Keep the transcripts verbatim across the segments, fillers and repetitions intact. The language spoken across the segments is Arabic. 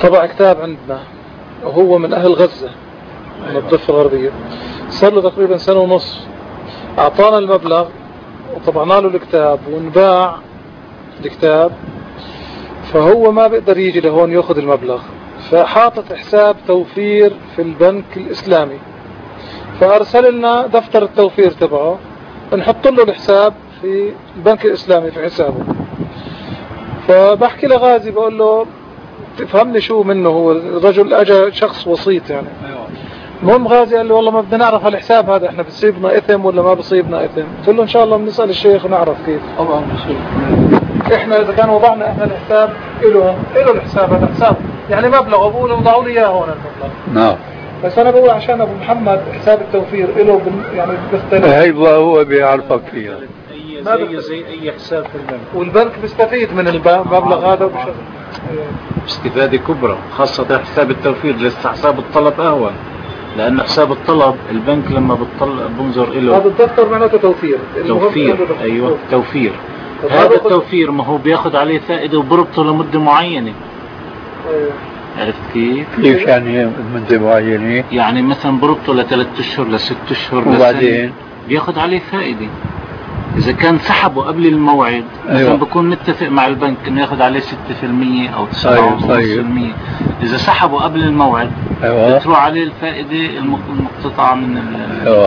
طبع كتاب عندنا وهو من أهل غزة من الضفة الغربية، صار له تقريبا سنة ونص. أعطانا المبلغ وطبعنا له الكتاب ونباع الكتاب، فهو ما بيقدر يجي لهون يأخذ المبلغ، فحاطط حساب توفير في البنك الإسلامي، فأرسل لنا دفتر التوفير تبعه نحط له الحساب في البنك الإسلامي في حسابه. فبحكي لغازي بقول له تفهمني شو منه، هو الرجل أجا شخص وسيط يعني. المهم غازي قال لي والله ما بدنا نعرف هالحساب هذا، احنا بصيبنا إثم ولا ما بصيبنا إثم؟ قلت له إن شاء الله بنسأل الشيخ ونعرف كيف. طبعا احنا إذا كان وضعنا احنا الحساب إله إله الحساب هذا حساب يعني مبلغ، أبوه وضعوا لي إياه هون المبلغ. نعم. بس أنا بقول عشان أبو محمد حساب التوفير إله يعني بيختلف. هيبقى هو بيعرفك فيها. زي زي أي حساب في البنك. والبنك بيستفيد من المبلغ هذا بشغل. استفادة كبرى، خاصة حساب التوفير. لسه حساب الطلب أهون، لأن حساب الطلب البنك لما بتطلع بنظر إله. هذا الدفتر معناته توفير. توفير أيوة توفير. هذا التوفير ما هو بياخد عليه فائدة وبربطه لمدة معينة. أيوة. عرفت كيف؟ كيف يعني مدة معينة؟ يعني مثلا بربطه لثلاث أشهر لست أشهر وبعدين بياخد عليه فائدة. إذا كان سحبه قبل الموعد مثلا أيوة. بكون متفق مع البنك إنه ياخد عليه ستة في المية أو تسعة في المية. إذا سحبه قبل الموعد أيوة. بتروح عليه الفائدة المقتطعة من ال أيوة.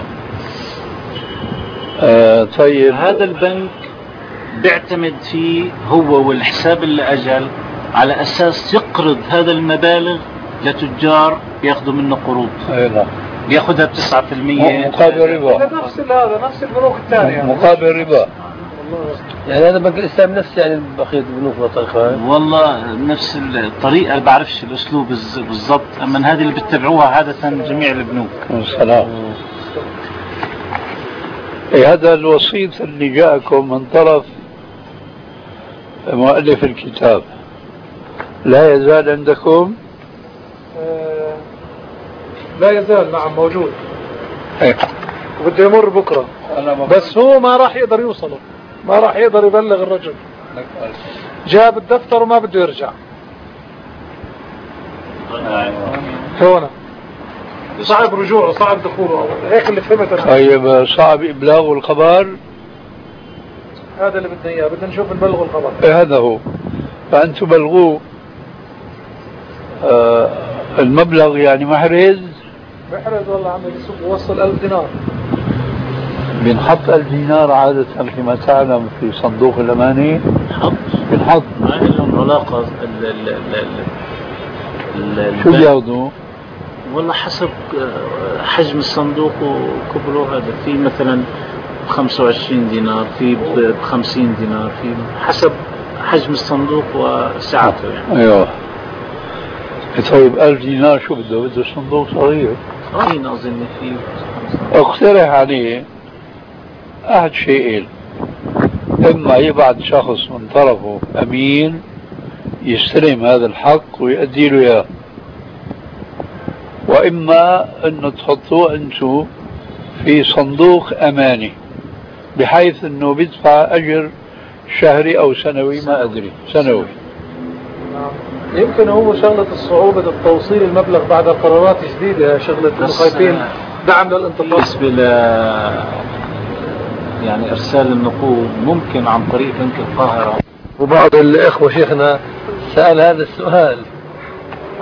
آه طيب. هذا البنك بيعتمد فيه هو والحساب اللي أجل على أساس يقرض هذا المبالغ لتجار ياخذوا منه قروض. أيوة. بياخذها بتسعة في المية مقابل ربا. نفس هذا نفس البنوك الثانية مقابل ربا. يعني هذا بنك الإسلام نفس يعني بقية البنوك بطريقة. والله نفس الطريقة، اللي بعرفش الأسلوب بالضبط، أما هذه اللي بتتبعوها عادة جميع البنوك. السلام. إيه هذا الوسيط اللي جاءكم من طرف مؤلف الكتاب لا يزال عندكم؟ آه لا يزال. نعم موجود. ايه وبده يمر بكرة، بس هو ما راح يقدر يوصله، ما راح يقدر يبلغ الرجل. جاب الدفتر وما بده يرجع. هنا صعب رجوعه، صعب دخوله، هيك اللي فهمت انا. طيب صعب ابلاغ الخبر. هذا اللي بدنا اياه، بدنا نشوف نبلغه الخبر. إيه هذا هو. فانتم بلغوه آه المبلغ يعني محرز. محرز والله عم يوصل ألف دينار. بنحط ألف دينار عادة كما تعلم في صندوق الأماني. حط بنحط. ما لهم علاقة. شو بياخذوا؟ والله حسب حجم الصندوق وكبره. هذا في مثلا بخمسة وعشرين دينار، في بخمسين دينار، في حسب حجم الصندوق وسعته يعني. ايوه. طيب ألف دينار شو بده؟ بده صندوق صغير. صغير أظن فيه. اقترح عليه أحد شيئين: إما يبعث شخص من طرفه أمين يستلم هذا الحق ويؤدي له إياه، وإما أنه تحطوه أنتو في صندوق أماني بحيث أنه بيدفع أجر شهري أو سنوي، ما أدري، سنوي. يمكن هو شغلة الصعوبة التوصيل المبلغ بعد قرارات جديدة، شغلة المخايفين دعم للانتقال. بالنسبة ل يعني إرسال النقود ممكن عن طريق بنك القاهرة. وبعض الإخوة شيخنا سأل هذا السؤال